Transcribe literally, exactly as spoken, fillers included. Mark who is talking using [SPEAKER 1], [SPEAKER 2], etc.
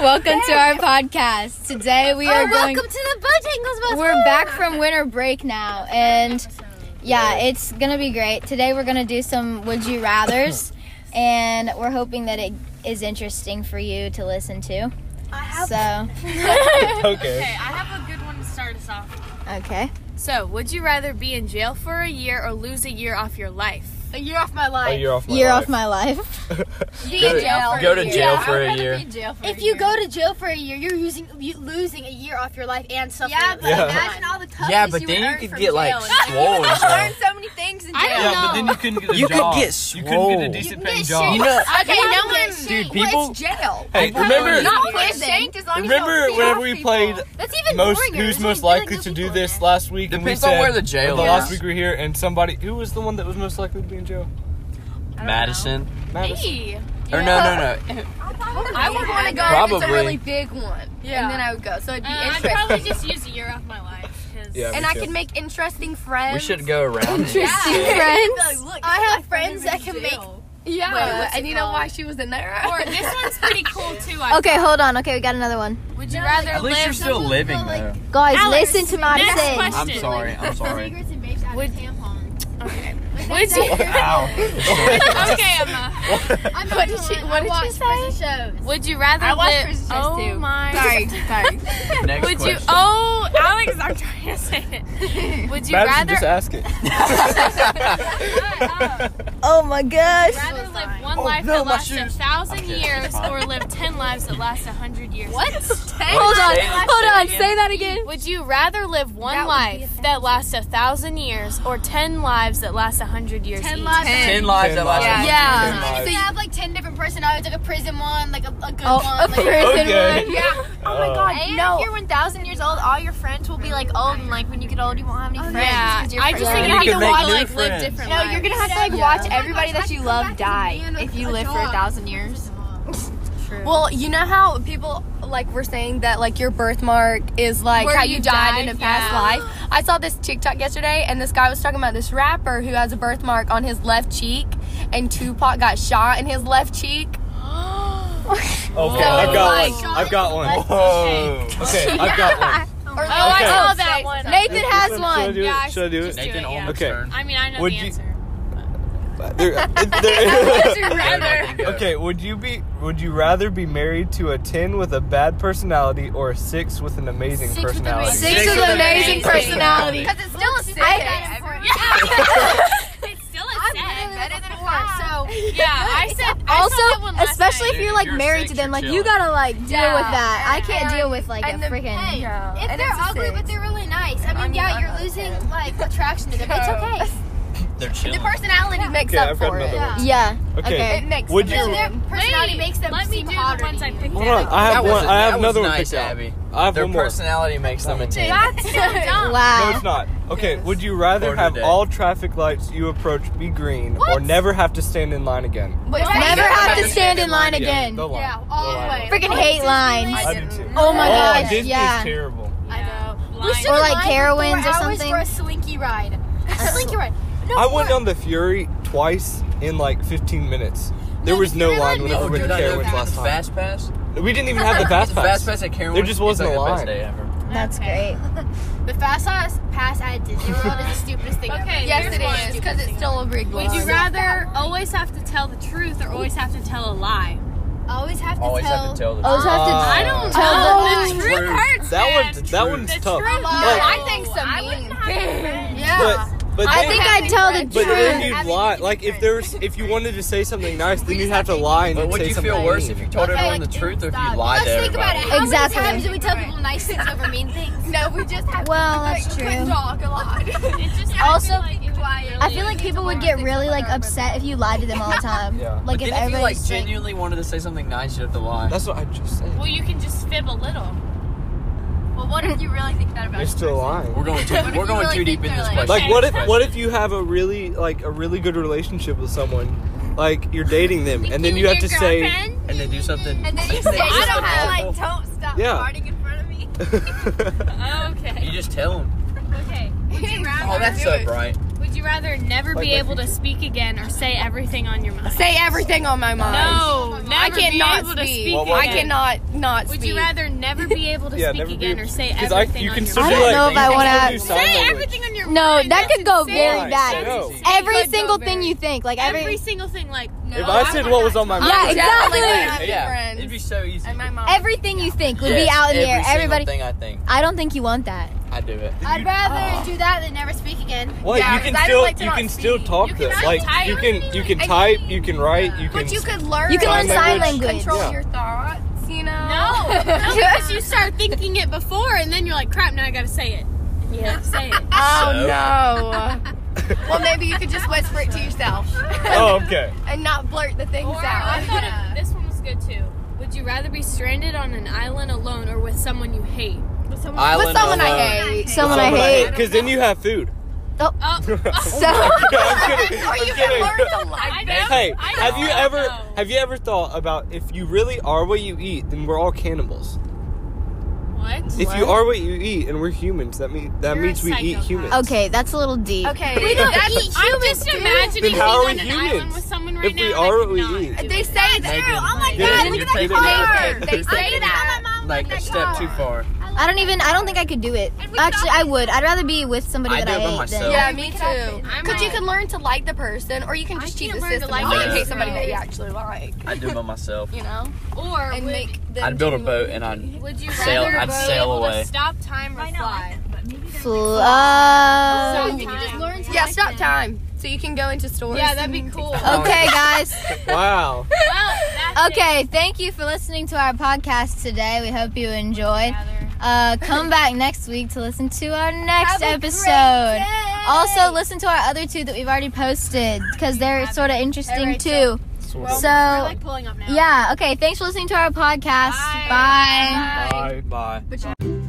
[SPEAKER 1] Welcome to our podcast. Today we are
[SPEAKER 2] oh,
[SPEAKER 1] going.
[SPEAKER 2] Welcome to the Bojangles.
[SPEAKER 1] We're back from winter break now, and yeah, it's gonna be great. Today we're gonna do some would you rather's, and we're hoping that it is interesting for you to listen to.
[SPEAKER 2] I have
[SPEAKER 1] So.
[SPEAKER 3] Okay.
[SPEAKER 4] Okay, I have a good one to start us off.
[SPEAKER 1] Okay.
[SPEAKER 4] So, would you rather be in jail for a year or lose a year off your life?
[SPEAKER 2] a year off my life.
[SPEAKER 3] A year off my
[SPEAKER 1] Year
[SPEAKER 3] life.
[SPEAKER 1] off my life.
[SPEAKER 2] Be
[SPEAKER 3] Go
[SPEAKER 2] in
[SPEAKER 3] to-
[SPEAKER 2] jail for
[SPEAKER 3] Go
[SPEAKER 2] a
[SPEAKER 3] to
[SPEAKER 2] year.
[SPEAKER 3] jail
[SPEAKER 2] Yeah,
[SPEAKER 3] for
[SPEAKER 2] I'd
[SPEAKER 3] a
[SPEAKER 2] rather
[SPEAKER 3] year.
[SPEAKER 2] be in jail for a
[SPEAKER 5] If
[SPEAKER 2] year.
[SPEAKER 5] you go to jail for a year, you're using you losing a year off your life and suffering.
[SPEAKER 2] yeah, but
[SPEAKER 3] Yeah.
[SPEAKER 2] imagine all the toughness
[SPEAKER 6] Yeah, but
[SPEAKER 2] you
[SPEAKER 6] then
[SPEAKER 2] would
[SPEAKER 6] you
[SPEAKER 2] earn
[SPEAKER 6] could
[SPEAKER 2] from
[SPEAKER 6] get, like,
[SPEAKER 2] jail. And
[SPEAKER 6] swole
[SPEAKER 2] You
[SPEAKER 6] and
[SPEAKER 2] would learn
[SPEAKER 6] stuff.
[SPEAKER 2] so many things in jail.
[SPEAKER 4] I don't
[SPEAKER 7] Yeah,
[SPEAKER 4] know.
[SPEAKER 7] but then you couldn't get a
[SPEAKER 6] You could
[SPEAKER 7] job.
[SPEAKER 6] get
[SPEAKER 7] You couldn't get a
[SPEAKER 6] swole.
[SPEAKER 7] decent
[SPEAKER 2] You
[SPEAKER 7] paying
[SPEAKER 2] can
[SPEAKER 7] job.
[SPEAKER 2] get
[SPEAKER 6] You know,
[SPEAKER 2] Okay,
[SPEAKER 5] You
[SPEAKER 2] no
[SPEAKER 5] have to
[SPEAKER 2] one.
[SPEAKER 5] get
[SPEAKER 6] dude,
[SPEAKER 5] shanked.
[SPEAKER 6] people.
[SPEAKER 5] Well, it's jail.
[SPEAKER 3] Hey, remember?
[SPEAKER 5] Not
[SPEAKER 2] Get
[SPEAKER 5] prison.
[SPEAKER 2] shanked as long as
[SPEAKER 3] Remember
[SPEAKER 2] you don't
[SPEAKER 3] whenever
[SPEAKER 2] beat
[SPEAKER 3] we
[SPEAKER 2] people.
[SPEAKER 3] played
[SPEAKER 5] That's even
[SPEAKER 3] most
[SPEAKER 5] boring.
[SPEAKER 3] who's
[SPEAKER 5] There's
[SPEAKER 3] most
[SPEAKER 5] only
[SPEAKER 3] likely
[SPEAKER 5] good
[SPEAKER 3] to do
[SPEAKER 5] people
[SPEAKER 3] this
[SPEAKER 5] in
[SPEAKER 3] last week? And we
[SPEAKER 6] Depends on
[SPEAKER 3] said
[SPEAKER 6] where the jail
[SPEAKER 3] the
[SPEAKER 6] is.
[SPEAKER 3] last week we were here, and somebody who was the one that was most likely to be in jail?
[SPEAKER 6] Madison.
[SPEAKER 3] Madison.
[SPEAKER 4] Me.
[SPEAKER 6] Or no, no, no.
[SPEAKER 5] I would want to go if it's
[SPEAKER 6] Probably.
[SPEAKER 5] a really big one,
[SPEAKER 2] Yeah.
[SPEAKER 5] and then I would go. So it'd
[SPEAKER 4] Uh,
[SPEAKER 5] be
[SPEAKER 4] I'd
[SPEAKER 5] interesting,
[SPEAKER 4] probably just use a year off my life. 'Cause
[SPEAKER 3] Yeah.
[SPEAKER 5] and
[SPEAKER 3] me
[SPEAKER 5] I
[SPEAKER 3] too.
[SPEAKER 5] could make interesting friends.
[SPEAKER 6] We should go around. it.
[SPEAKER 1] Interesting friends.
[SPEAKER 5] I have friends that can make. Yeah,
[SPEAKER 2] Wait, what's
[SPEAKER 5] and
[SPEAKER 2] it
[SPEAKER 5] you know
[SPEAKER 2] called?
[SPEAKER 5] why she was in there?
[SPEAKER 4] Or this one's pretty cool too. I
[SPEAKER 1] Okay, hold on. Okay, we got another one.
[SPEAKER 4] Would you rather
[SPEAKER 6] At least
[SPEAKER 4] live?
[SPEAKER 6] you're still living though.
[SPEAKER 1] Guys,
[SPEAKER 4] Alex,
[SPEAKER 1] listen to
[SPEAKER 4] next
[SPEAKER 1] Madison.
[SPEAKER 4] question.
[SPEAKER 6] I'm sorry. I'm sorry.
[SPEAKER 2] Secrets and babes out
[SPEAKER 4] Would-
[SPEAKER 2] of tampons.
[SPEAKER 4] Okay. Would you?
[SPEAKER 6] Ow.
[SPEAKER 4] Okay, Emma.
[SPEAKER 2] I'm
[SPEAKER 5] What did she- what did
[SPEAKER 2] I
[SPEAKER 5] she
[SPEAKER 2] watch
[SPEAKER 5] say?
[SPEAKER 2] prison shows.
[SPEAKER 4] Would you rather
[SPEAKER 2] I watch
[SPEAKER 4] live?
[SPEAKER 2] prison shows
[SPEAKER 4] Oh
[SPEAKER 2] too.
[SPEAKER 4] my.
[SPEAKER 5] Sorry, sorry.
[SPEAKER 6] Next
[SPEAKER 4] Would you?
[SPEAKER 6] question.
[SPEAKER 4] Oh, Alex, I'm trying to say it. Would you
[SPEAKER 3] Madison,
[SPEAKER 4] rather?
[SPEAKER 3] just ask it.
[SPEAKER 1] Oh my gosh.
[SPEAKER 4] rather live one
[SPEAKER 6] Oh,
[SPEAKER 4] life
[SPEAKER 6] no,
[SPEAKER 4] that
[SPEAKER 6] my
[SPEAKER 4] lasts a
[SPEAKER 6] shoes.
[SPEAKER 4] thousand
[SPEAKER 6] I'm kidding.
[SPEAKER 4] years,
[SPEAKER 6] It's fine.
[SPEAKER 4] or live ten lives that last a hundred years?
[SPEAKER 2] What?
[SPEAKER 1] Hold on.
[SPEAKER 6] Say it.
[SPEAKER 1] Hold on. Say that again.
[SPEAKER 4] Would you rather live one
[SPEAKER 5] That would be a
[SPEAKER 4] life that lasts a thousand years, or ten lives that last a hundred years?
[SPEAKER 2] Ten
[SPEAKER 4] each?
[SPEAKER 2] lives.
[SPEAKER 6] Ten lives that last.
[SPEAKER 3] lives.
[SPEAKER 5] Yeah.
[SPEAKER 3] Ten
[SPEAKER 2] And then
[SPEAKER 3] lives.
[SPEAKER 2] you have like ten different personalities, like a prison one, like a, a good
[SPEAKER 1] Oh,
[SPEAKER 2] one.
[SPEAKER 1] a
[SPEAKER 2] like
[SPEAKER 1] prison
[SPEAKER 3] Okay.
[SPEAKER 1] one.
[SPEAKER 2] Yeah.
[SPEAKER 5] Oh my
[SPEAKER 3] Uh,
[SPEAKER 5] god,
[SPEAKER 2] And
[SPEAKER 5] no.
[SPEAKER 2] if you're one thousand years old, all your friends will be like old, and like when you get old, you won't have any friends.
[SPEAKER 4] Yeah,
[SPEAKER 2] 'cause your
[SPEAKER 4] I
[SPEAKER 2] friends
[SPEAKER 4] just
[SPEAKER 2] are
[SPEAKER 4] think
[SPEAKER 6] You
[SPEAKER 4] you have
[SPEAKER 6] could
[SPEAKER 4] to
[SPEAKER 6] make
[SPEAKER 4] want to
[SPEAKER 6] new
[SPEAKER 4] like live
[SPEAKER 6] friends.
[SPEAKER 4] different
[SPEAKER 5] No,
[SPEAKER 4] lives.
[SPEAKER 5] you're gonna have to like
[SPEAKER 2] Yeah.
[SPEAKER 5] watch
[SPEAKER 2] Oh my
[SPEAKER 5] everybody
[SPEAKER 2] gosh,
[SPEAKER 5] that you
[SPEAKER 2] I'd
[SPEAKER 5] love
[SPEAKER 2] come back
[SPEAKER 5] die
[SPEAKER 2] to being a-
[SPEAKER 5] if you
[SPEAKER 2] a
[SPEAKER 5] live for a
[SPEAKER 2] dog.
[SPEAKER 5] thousand years.
[SPEAKER 4] True.
[SPEAKER 5] Well, you know how people like were saying that like your birthmark is like
[SPEAKER 4] Where
[SPEAKER 5] how
[SPEAKER 4] you
[SPEAKER 5] you died in a
[SPEAKER 4] died,
[SPEAKER 5] past
[SPEAKER 4] yeah.
[SPEAKER 5] life. I saw this TikTok yesterday, and this guy was talking about this rapper who has a birthmark on his left cheek, and Tupac got shot in his left cheek.
[SPEAKER 3] Okay, I've got one. I've got one.
[SPEAKER 6] Whoa.
[SPEAKER 3] Okay, I've got one.
[SPEAKER 5] Or
[SPEAKER 4] Oh, I
[SPEAKER 3] Okay.
[SPEAKER 4] saw that one.
[SPEAKER 5] Nathan has
[SPEAKER 3] Should I
[SPEAKER 5] one.
[SPEAKER 3] do it?
[SPEAKER 4] Yeah, I
[SPEAKER 3] Should I do it?
[SPEAKER 4] just do
[SPEAKER 6] Nathan
[SPEAKER 4] it, yeah.
[SPEAKER 6] Olmos'
[SPEAKER 3] Okay.
[SPEAKER 6] turn.
[SPEAKER 4] I mean, I know
[SPEAKER 3] Would
[SPEAKER 4] the
[SPEAKER 3] you-
[SPEAKER 4] answer.
[SPEAKER 3] There-
[SPEAKER 4] Would
[SPEAKER 3] there-
[SPEAKER 4] you rather?
[SPEAKER 6] Go.
[SPEAKER 3] Okay, would you be would you rather be married to a ten with a bad personality or a six with an amazing
[SPEAKER 2] Six with an
[SPEAKER 3] personality?
[SPEAKER 2] amazing-
[SPEAKER 1] Six with an amazing personality.
[SPEAKER 2] Because it's still a six.
[SPEAKER 4] Yeah. It's still a
[SPEAKER 2] I'm
[SPEAKER 4] set.
[SPEAKER 2] literally better than four, so
[SPEAKER 4] Yeah, I said. I
[SPEAKER 1] Also,
[SPEAKER 4] saw that one last
[SPEAKER 1] especially
[SPEAKER 4] night.
[SPEAKER 1] if you're like
[SPEAKER 6] You're
[SPEAKER 1] married
[SPEAKER 6] six,
[SPEAKER 1] to them,
[SPEAKER 6] you're
[SPEAKER 1] like
[SPEAKER 6] chill.
[SPEAKER 1] you gotta like deal
[SPEAKER 5] Yeah.
[SPEAKER 1] with that. I can't
[SPEAKER 5] And-
[SPEAKER 1] deal with like a
[SPEAKER 5] and the-
[SPEAKER 1] freaking.
[SPEAKER 2] hey,
[SPEAKER 5] Yeah.
[SPEAKER 2] if
[SPEAKER 5] And
[SPEAKER 2] they're
[SPEAKER 5] it's a
[SPEAKER 2] ugly
[SPEAKER 5] six.
[SPEAKER 2] but they're really nice, I mean,
[SPEAKER 5] I mean,
[SPEAKER 2] yeah,
[SPEAKER 5] I
[SPEAKER 2] you're
[SPEAKER 5] don't
[SPEAKER 2] losing like attraction to them. It's okay.
[SPEAKER 6] They're
[SPEAKER 5] The
[SPEAKER 6] chilling.
[SPEAKER 5] personality makes
[SPEAKER 3] Okay,
[SPEAKER 5] up
[SPEAKER 3] I've got
[SPEAKER 5] for it.
[SPEAKER 3] another one.
[SPEAKER 1] Yeah.
[SPEAKER 3] Okay.
[SPEAKER 1] Okay.
[SPEAKER 5] It makes
[SPEAKER 3] Would
[SPEAKER 5] them
[SPEAKER 3] you-
[SPEAKER 2] So their
[SPEAKER 5] chilling.
[SPEAKER 2] personality
[SPEAKER 4] Wait,
[SPEAKER 2] makes them
[SPEAKER 4] let me
[SPEAKER 2] seem
[SPEAKER 4] do
[SPEAKER 2] hotter
[SPEAKER 4] the ones
[SPEAKER 2] to
[SPEAKER 4] I
[SPEAKER 2] you.
[SPEAKER 4] picked
[SPEAKER 3] Hold
[SPEAKER 4] out.
[SPEAKER 3] on, I have
[SPEAKER 6] That
[SPEAKER 3] one.
[SPEAKER 6] was-
[SPEAKER 3] I have
[SPEAKER 6] that
[SPEAKER 3] another
[SPEAKER 6] was
[SPEAKER 3] one
[SPEAKER 6] nice,
[SPEAKER 3] picked out.
[SPEAKER 6] Abby.
[SPEAKER 3] I have
[SPEAKER 6] Their
[SPEAKER 3] one more.
[SPEAKER 6] personality makes them a ten.
[SPEAKER 2] That's so dumb.
[SPEAKER 1] Wow.
[SPEAKER 3] No, it's not. Okay, would you rather
[SPEAKER 6] Order
[SPEAKER 3] have
[SPEAKER 6] day.
[SPEAKER 3] all traffic lights you approach be green or
[SPEAKER 2] What?
[SPEAKER 3] never have to stand in line again?
[SPEAKER 5] Wait,
[SPEAKER 2] What?
[SPEAKER 1] Never
[SPEAKER 5] wait,
[SPEAKER 1] have
[SPEAKER 5] wait,
[SPEAKER 1] to stand in line
[SPEAKER 3] Yeah,
[SPEAKER 1] again.
[SPEAKER 3] the line.
[SPEAKER 2] Yeah, all
[SPEAKER 3] The
[SPEAKER 2] the
[SPEAKER 3] line.
[SPEAKER 2] way.
[SPEAKER 1] Freaking
[SPEAKER 2] Like,
[SPEAKER 1] hate
[SPEAKER 2] Disney
[SPEAKER 1] lines.
[SPEAKER 3] I
[SPEAKER 2] lights.
[SPEAKER 3] do too.
[SPEAKER 1] Oh my
[SPEAKER 3] oh,
[SPEAKER 1] gosh,
[SPEAKER 3] Disney
[SPEAKER 1] yeah.
[SPEAKER 3] is terrible.
[SPEAKER 2] I know. We
[SPEAKER 4] Lines.
[SPEAKER 2] stood
[SPEAKER 1] Or
[SPEAKER 2] in
[SPEAKER 1] like
[SPEAKER 2] line for
[SPEAKER 1] Carowinds
[SPEAKER 2] four
[SPEAKER 1] or
[SPEAKER 2] hours
[SPEAKER 1] something.
[SPEAKER 2] for a Slinky ride. A Slinky ride. No,
[SPEAKER 3] I went
[SPEAKER 2] what?
[SPEAKER 3] on the Fury twice in like fifteen minutes. There
[SPEAKER 2] No,
[SPEAKER 3] was
[SPEAKER 2] the
[SPEAKER 3] no
[SPEAKER 2] Fury
[SPEAKER 3] line
[SPEAKER 2] line
[SPEAKER 3] whenever
[SPEAKER 6] Oh,
[SPEAKER 3] we
[SPEAKER 6] did
[SPEAKER 3] went to
[SPEAKER 6] I know
[SPEAKER 3] Carowinds
[SPEAKER 6] the
[SPEAKER 3] last time.
[SPEAKER 6] Fast Pass?
[SPEAKER 3] We didn't even have the fast
[SPEAKER 6] The
[SPEAKER 3] pass.
[SPEAKER 6] Fast Pass at Carowinds?
[SPEAKER 3] There just wasn't
[SPEAKER 6] it's
[SPEAKER 3] a
[SPEAKER 6] like
[SPEAKER 3] line.
[SPEAKER 6] the best day ever.
[SPEAKER 1] That's
[SPEAKER 4] Okay.
[SPEAKER 1] great.
[SPEAKER 2] The fast pass pass at Disney World is the stupidest thing ever.
[SPEAKER 4] Okay,
[SPEAKER 5] Yes,
[SPEAKER 4] here's
[SPEAKER 5] it
[SPEAKER 4] one.
[SPEAKER 5] is, because it's still a big
[SPEAKER 4] Would you
[SPEAKER 5] line.
[SPEAKER 4] rather always have to tell the truth or always have to tell a lie?
[SPEAKER 2] Always have to
[SPEAKER 6] Always
[SPEAKER 2] tell.
[SPEAKER 6] have to tell the
[SPEAKER 1] Always have to.
[SPEAKER 3] Uh,
[SPEAKER 4] I don't
[SPEAKER 1] Tell
[SPEAKER 4] know.
[SPEAKER 1] the
[SPEAKER 4] The truth
[SPEAKER 6] truth.
[SPEAKER 4] hurts,
[SPEAKER 3] That
[SPEAKER 4] man.
[SPEAKER 3] one's that one's
[SPEAKER 4] The
[SPEAKER 3] tough.
[SPEAKER 4] truth.
[SPEAKER 2] No,
[SPEAKER 3] Like,
[SPEAKER 5] I think so
[SPEAKER 4] I
[SPEAKER 5] mean.
[SPEAKER 4] wouldn't have any friends.
[SPEAKER 2] Yeah.
[SPEAKER 3] but but
[SPEAKER 1] I
[SPEAKER 3] then,
[SPEAKER 1] think I'd tell the
[SPEAKER 3] but then
[SPEAKER 1] truth.
[SPEAKER 3] you'd
[SPEAKER 2] Having
[SPEAKER 3] lie.
[SPEAKER 2] to be
[SPEAKER 3] Like if
[SPEAKER 2] different.
[SPEAKER 3] there was if you wanted to say something nice, then
[SPEAKER 2] We
[SPEAKER 3] you'd
[SPEAKER 2] just
[SPEAKER 3] have to
[SPEAKER 2] have to-
[SPEAKER 3] lie and
[SPEAKER 6] But
[SPEAKER 3] then
[SPEAKER 6] would
[SPEAKER 3] say
[SPEAKER 6] you
[SPEAKER 3] something
[SPEAKER 6] feel worse
[SPEAKER 3] mean.
[SPEAKER 6] if you told
[SPEAKER 2] Okay,
[SPEAKER 6] everyone
[SPEAKER 2] like,
[SPEAKER 6] the truth or if you
[SPEAKER 2] stop.
[SPEAKER 6] lied
[SPEAKER 2] Let's
[SPEAKER 6] to
[SPEAKER 2] think about it.
[SPEAKER 6] everybody?
[SPEAKER 2] How
[SPEAKER 1] Exactly.
[SPEAKER 2] many times do we tell people nice things over mean things?
[SPEAKER 5] No, we just have
[SPEAKER 1] Well,
[SPEAKER 5] to
[SPEAKER 1] that's
[SPEAKER 5] like,
[SPEAKER 1] true.
[SPEAKER 5] talk a lot.
[SPEAKER 4] It just
[SPEAKER 1] Also,
[SPEAKER 4] I feel like it would
[SPEAKER 1] I feel like people would get really like upset if you lied to them all the time.
[SPEAKER 3] Yeah.
[SPEAKER 1] Like
[SPEAKER 6] But
[SPEAKER 1] if
[SPEAKER 6] then if you like
[SPEAKER 1] everybody's like,
[SPEAKER 6] genuinely wanted to say something nice, you have to lie.
[SPEAKER 3] That's what I just said.
[SPEAKER 4] Well, you can just fib a little.
[SPEAKER 2] Well, what if you really think that about
[SPEAKER 3] You're
[SPEAKER 2] this
[SPEAKER 3] still
[SPEAKER 2] person?
[SPEAKER 3] lying.
[SPEAKER 6] We're going too.
[SPEAKER 2] What if
[SPEAKER 6] We're
[SPEAKER 2] you
[SPEAKER 6] going
[SPEAKER 2] really
[SPEAKER 6] too deep
[SPEAKER 2] think
[SPEAKER 6] in this
[SPEAKER 2] they're like-
[SPEAKER 6] question.
[SPEAKER 3] Like what if
[SPEAKER 4] Okay.
[SPEAKER 3] what if you have a really like a really good relationship with someone, like you're dating them, and then you have to say,
[SPEAKER 6] and they do something.
[SPEAKER 2] And then you
[SPEAKER 6] they
[SPEAKER 2] say,
[SPEAKER 6] do
[SPEAKER 2] I don't
[SPEAKER 6] something
[SPEAKER 2] have like,
[SPEAKER 6] awful.
[SPEAKER 2] don't stop
[SPEAKER 3] Yeah.
[SPEAKER 2] farting in front of me.
[SPEAKER 6] You
[SPEAKER 4] Okay.
[SPEAKER 6] just tell them.
[SPEAKER 4] Okay. Would you rather?
[SPEAKER 6] Oh, that's so bright.
[SPEAKER 4] Would you you rather never
[SPEAKER 3] Like
[SPEAKER 4] be
[SPEAKER 3] my
[SPEAKER 4] able to
[SPEAKER 3] future.
[SPEAKER 4] speak again or say everything on your mind?
[SPEAKER 5] Say everything on my mind.
[SPEAKER 4] No, never
[SPEAKER 5] I
[SPEAKER 4] be
[SPEAKER 5] cannot
[SPEAKER 4] able to
[SPEAKER 5] speak.
[SPEAKER 4] speak
[SPEAKER 3] What was
[SPEAKER 5] I
[SPEAKER 3] it?
[SPEAKER 4] again.
[SPEAKER 5] cannot not
[SPEAKER 4] Would
[SPEAKER 5] speak.
[SPEAKER 4] you rather never be able to
[SPEAKER 3] Yeah,
[SPEAKER 4] speak
[SPEAKER 3] never be
[SPEAKER 4] again
[SPEAKER 3] able-
[SPEAKER 4] or say
[SPEAKER 3] 'cause I-
[SPEAKER 4] everything
[SPEAKER 3] you
[SPEAKER 4] on
[SPEAKER 3] can
[SPEAKER 4] your
[SPEAKER 3] still
[SPEAKER 1] I
[SPEAKER 3] do
[SPEAKER 1] don't
[SPEAKER 3] like-
[SPEAKER 1] know if
[SPEAKER 3] you
[SPEAKER 1] I
[SPEAKER 3] can
[SPEAKER 1] wanna-
[SPEAKER 3] still do sign
[SPEAKER 4] Say
[SPEAKER 3] language.
[SPEAKER 4] everything on your
[SPEAKER 1] No,
[SPEAKER 4] mind.
[SPEAKER 1] that could go
[SPEAKER 4] That's
[SPEAKER 1] very
[SPEAKER 3] Why?
[SPEAKER 1] bad.
[SPEAKER 3] Say no.
[SPEAKER 1] Every
[SPEAKER 4] Could go
[SPEAKER 1] single
[SPEAKER 4] very-
[SPEAKER 1] thing you think, like
[SPEAKER 4] Every
[SPEAKER 1] every
[SPEAKER 4] single thing, like
[SPEAKER 3] If I said what was on my mind,
[SPEAKER 1] Yeah,
[SPEAKER 5] I'm
[SPEAKER 1] exactly.
[SPEAKER 5] definitely gonna have
[SPEAKER 6] Yeah,
[SPEAKER 5] friends.
[SPEAKER 6] it'd be so easy.
[SPEAKER 5] And my mom.
[SPEAKER 1] everything you think would be
[SPEAKER 6] Yes,
[SPEAKER 1] out in the
[SPEAKER 6] every
[SPEAKER 1] air.
[SPEAKER 6] single
[SPEAKER 1] Everybody.
[SPEAKER 6] thing I think.
[SPEAKER 1] I don't think you want that.
[SPEAKER 6] I do it.
[SPEAKER 2] I'd rather do that than never speak again.
[SPEAKER 3] What
[SPEAKER 5] Yeah,
[SPEAKER 3] you
[SPEAKER 5] 'cause
[SPEAKER 3] can
[SPEAKER 5] I don't
[SPEAKER 3] still
[SPEAKER 5] like to
[SPEAKER 3] you
[SPEAKER 5] not
[SPEAKER 3] can still
[SPEAKER 5] speak.
[SPEAKER 3] talk
[SPEAKER 4] You
[SPEAKER 3] this
[SPEAKER 4] can
[SPEAKER 3] like
[SPEAKER 4] type.
[SPEAKER 3] you can you can
[SPEAKER 5] And-
[SPEAKER 3] type, you can write, you can.
[SPEAKER 5] But you could learn.
[SPEAKER 1] You can learn
[SPEAKER 3] Sign
[SPEAKER 1] sign
[SPEAKER 3] language.
[SPEAKER 1] language.
[SPEAKER 5] Control
[SPEAKER 3] Yeah.
[SPEAKER 5] your thoughts. You know.
[SPEAKER 4] no, no, because you start thinking it before, and then you're like, crap, now I gotta say it. And you have to say it.
[SPEAKER 5] Oh
[SPEAKER 6] So?
[SPEAKER 5] no. Well, maybe you could just whisper it to yourself
[SPEAKER 3] Oh, okay.
[SPEAKER 5] and not blurt the things
[SPEAKER 4] Or I
[SPEAKER 5] out.
[SPEAKER 4] thought of, this one was good too. Would you rather be stranded on an island alone or with someone you hate? With someone
[SPEAKER 6] Island
[SPEAKER 5] With someone I
[SPEAKER 6] alone.
[SPEAKER 5] hate.
[SPEAKER 1] Someone I hate.
[SPEAKER 3] Because then you have food.
[SPEAKER 4] Oh,
[SPEAKER 1] So
[SPEAKER 3] I'm kidding.
[SPEAKER 5] Or
[SPEAKER 3] I'm
[SPEAKER 5] you
[SPEAKER 3] kidding.
[SPEAKER 5] can learn to
[SPEAKER 4] I
[SPEAKER 5] like
[SPEAKER 4] know.
[SPEAKER 5] them.
[SPEAKER 3] Hey,
[SPEAKER 4] I
[SPEAKER 3] have you
[SPEAKER 4] know.
[SPEAKER 3] ever have you ever thought about if you really are what you eat, then we're all cannibals.
[SPEAKER 4] what?
[SPEAKER 3] If you are what you eat and we're humans, that means that
[SPEAKER 4] You're a
[SPEAKER 3] means we eat
[SPEAKER 4] psychopath.
[SPEAKER 3] humans.
[SPEAKER 1] okay, that's a little deep.
[SPEAKER 5] Okay.
[SPEAKER 2] We don't
[SPEAKER 5] that's-
[SPEAKER 2] eat
[SPEAKER 4] I'm
[SPEAKER 2] humans,
[SPEAKER 4] just
[SPEAKER 2] dude.
[SPEAKER 4] imagining
[SPEAKER 3] Then
[SPEAKER 4] being
[SPEAKER 3] how are
[SPEAKER 4] on
[SPEAKER 3] we
[SPEAKER 4] an
[SPEAKER 3] humans?
[SPEAKER 4] island with someone right
[SPEAKER 3] If
[SPEAKER 4] now.
[SPEAKER 3] we
[SPEAKER 4] and I
[SPEAKER 3] are
[SPEAKER 4] could
[SPEAKER 3] what we
[SPEAKER 4] not
[SPEAKER 3] eat.
[SPEAKER 4] do
[SPEAKER 5] They
[SPEAKER 4] it.
[SPEAKER 5] say that.
[SPEAKER 6] Megan,
[SPEAKER 5] Oh my
[SPEAKER 3] Get
[SPEAKER 5] god,
[SPEAKER 3] it,
[SPEAKER 5] look
[SPEAKER 3] you're
[SPEAKER 5] at
[SPEAKER 3] taking
[SPEAKER 5] that
[SPEAKER 3] it.
[SPEAKER 5] car. They say that.
[SPEAKER 6] Like a step too far.
[SPEAKER 1] I don't even. I don't think I could do it. Actually, I would. I'd rather be with somebody
[SPEAKER 6] I
[SPEAKER 1] that
[SPEAKER 6] do
[SPEAKER 1] I
[SPEAKER 6] it by
[SPEAKER 1] hate. Than,
[SPEAKER 6] myself.
[SPEAKER 5] Yeah, me too.
[SPEAKER 4] I'm
[SPEAKER 5] Because you
[SPEAKER 4] out.
[SPEAKER 5] can learn to like the person, or you can just
[SPEAKER 4] I
[SPEAKER 5] cheat
[SPEAKER 4] can't
[SPEAKER 5] the
[SPEAKER 4] learn to
[SPEAKER 5] system
[SPEAKER 4] like
[SPEAKER 5] and
[SPEAKER 6] the
[SPEAKER 5] hate somebody
[SPEAKER 4] person.
[SPEAKER 5] that you actually like.
[SPEAKER 6] I do it by myself.
[SPEAKER 5] You know,
[SPEAKER 4] Or
[SPEAKER 5] and
[SPEAKER 4] would,
[SPEAKER 5] make them
[SPEAKER 6] I'd build a
[SPEAKER 5] genuinely
[SPEAKER 6] boat and I'd
[SPEAKER 4] would you
[SPEAKER 6] sail-
[SPEAKER 4] rather
[SPEAKER 6] I'd
[SPEAKER 4] be
[SPEAKER 6] sail
[SPEAKER 4] able
[SPEAKER 6] away.
[SPEAKER 4] to stop time or fly?
[SPEAKER 1] Fly.
[SPEAKER 4] Stop
[SPEAKER 2] You can just
[SPEAKER 4] time.
[SPEAKER 2] learn to
[SPEAKER 5] Yeah,
[SPEAKER 2] like
[SPEAKER 5] stop
[SPEAKER 2] them.
[SPEAKER 5] time. So you can go into stores.
[SPEAKER 4] Yeah, that'd be
[SPEAKER 5] and-
[SPEAKER 4] cool.
[SPEAKER 1] Okay, guys.
[SPEAKER 3] Wow.
[SPEAKER 4] Well, that's
[SPEAKER 1] Okay, thank you for listening to our podcast today. We hope you enjoyed. Uh, come back next week to listen to our next
[SPEAKER 2] Have a great
[SPEAKER 1] episode.
[SPEAKER 2] day.
[SPEAKER 1] Also, listen to our other two that we've already posted because they're sort of interesting too.
[SPEAKER 3] Sort
[SPEAKER 1] So,
[SPEAKER 4] We're like pulling up now.
[SPEAKER 1] yeah. Okay, thanks for listening to our podcast.
[SPEAKER 4] Bye.
[SPEAKER 1] Bye.
[SPEAKER 3] Bye.
[SPEAKER 6] Bye.